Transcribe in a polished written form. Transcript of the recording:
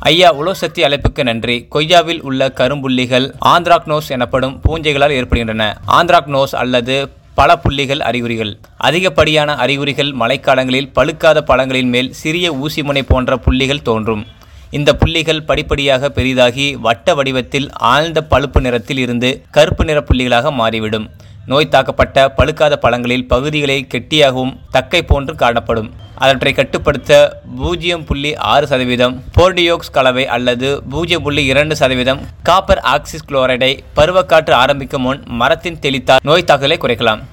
ஐயா, உலோசக்தி அழைப்புக்கு நன்றி. கொய்யாவில் உள்ள கரும்புள்ளிகள் ஆந்த்ராக்னோஸ் எனப்படும் பூஞ்சைகளால் ஏற்படுகின்றன. ஆந்த்ராக்னோஸ் அல்லது பல புள்ளிகள் அறிகுறிகள். அதிகப்படியான அறிகுறிகள் மழைக்காலங்களில் பழுக்காத பழங்களின் மேல் சிறிய ஊசிமுனை போன்ற புள்ளிகள் தோன்றும். இந்த புள்ளிகள் படிப்படியாக பெரிதாகி வட்ட வடிவத்தில் ஆழ்ந்த பழுப்பு நிறத்தில் இருந்து கருப்பு நிற புள்ளிகளாக மாறிவிடும். நோய் தாக்கப்பட்ட பழுக்காத பழங்களில் பகுதிகளை கெட்டியாகவும் தக்கை போன்று காணப்படும். அவற்றை கட்டுப்படுத்த 0.6% போர்டியோக்ஸ் கலவை அல்லது 0.2% காப்பர் ஆக்சிகுளோரைடை பருவக்காற்று ஆரம்பிக்கும் முன் மரத்தின் தெளித்தால் நோய் தாக்குதலை குறைக்கலாம்.